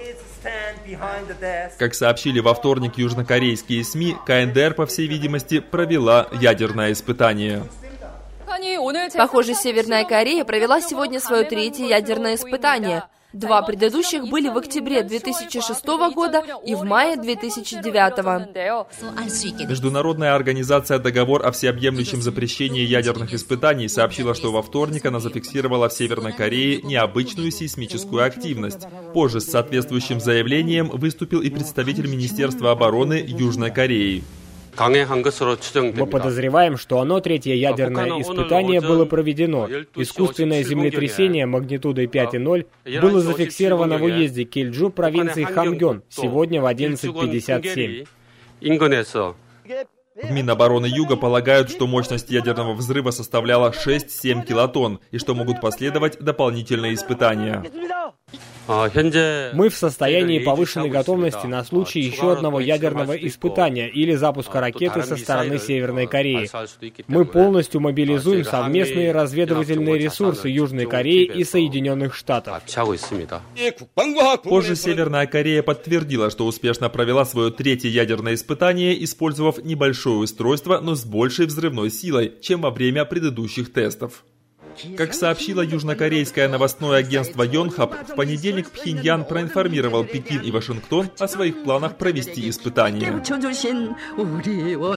Как сообщили во вторник южнокорейские СМИ, КНДР, по всей видимости, провела ядерное испытание. Похоже, Северная Корея провела сегодня свое третье ядерное испытание. Два предыдущих были в октябре 2006 года и в мае 2009. Международная организация «Договор о всеобъемлющем запрещении ядерных испытаний» сообщила, что во вторник она зафиксировала в Северной Корее необычную сейсмическую активность. Позже с соответствующим заявлением выступил и представитель Министерства обороны Южной Кореи. Мы подозреваем, что оно, третье ядерное испытание, было проведено. Искусственное землетрясение магнитудой 5,0 было зафиксировано в уезде Кильджу провинции Хамгён сегодня в 11:57. В Минобороны Юга полагают, что мощность ядерного взрыва составляла 6-7 килотонн и что могут последовать дополнительные испытания. Мы в состоянии повышенной готовности на случай еще одного ядерного испытания или запуска ракеты со стороны Северной Кореи. Мы полностью мобилизуем совместные разведывательные ресурсы Южной Кореи и Соединенных Штатов. Позже Северная Корея подтвердила, что успешно провела свое третье ядерное испытание, использовав небольшое устройство, но с большей взрывной силой, чем во время предыдущих тестов. Как сообщило южнокорейское новостное агентство Йонхап, в понедельник Пхеньян проинформировал Пекин и Вашингтон о своих планах провести испытания.